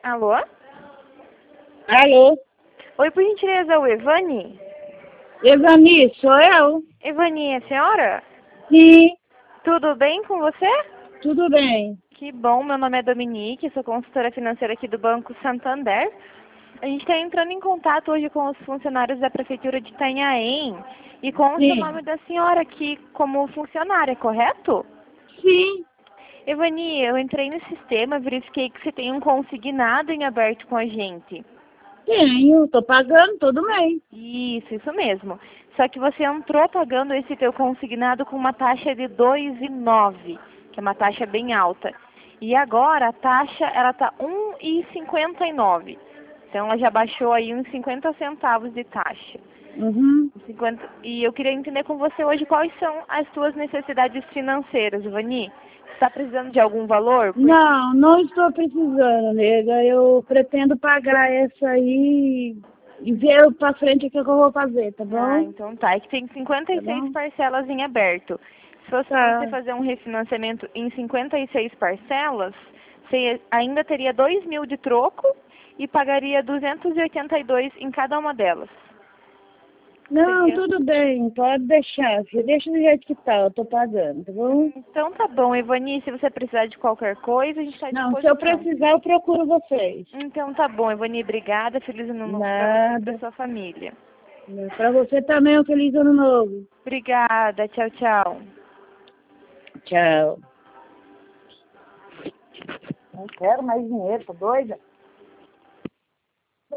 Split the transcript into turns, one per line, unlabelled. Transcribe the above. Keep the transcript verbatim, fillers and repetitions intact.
Alô?
Alô?
Oi, por gentileza, o Evani?
Evani, sou eu.
Evani, é a senhora?
Sim,
Tudo bem com você?
tudo bem.
Que bom, meu nome é Dominique, sou consultora financeira aqui do Banco Santander. A gente está entrando em contato hoje com os funcionários da Prefeitura de Itanhaém e com o seu
Sim,
nome da senhora aqui como funcionária, correto?
sim,
Evani, eu entrei no sistema, verifiquei que você tem um consignado em aberto com a gente.
tenho, tô pagando todo mês.
Isso, isso mesmo. Só que você entrou pagando esse teu consignado com uma taxa de dois vírgula nove, que é uma taxa bem alta. E agora a taxa ela tá um vírgula cinquenta e nove. Então ela já baixou aí uns cinquenta centavos de taxa.
Uhum.
cinquenta E eu queria entender com você hoje quais são as suas necessidades financeiras, Ivani. Você está precisando de algum valor? Porque...
Não, não estou precisando, nega. Eu pretendo pagar essa aí e ver pra frente o que eu vou fazer, tá
Ah,
bom?
então tá. É que tem cinquenta
Tá
e seis
bom?
parcelas em aberto. Se fosse pra você
Tá.
fazer um refinanciamento em cinquenta e seis parcelas, você ainda teria dois mil de troco e pagaria duzentos e oitenta e dois em cada uma delas.
Não,
Seria...
tudo bem, pode deixar, filho. Deixa do jeito que tá, eu tô pagando, tá bom?
Então tá bom, Ivani. Se você precisar de qualquer coisa, a gente está à
Não, se eu
disposição.
precisar, eu procuro vocês.
Então tá bom, Ivani. Obrigada. Feliz ano novo pra você e pra
Nada.
sua família.
Pra você também, um feliz ano novo.
Obrigada. Tchau, tchau.
Tchau. Não quero mais dinheiro, tá doida?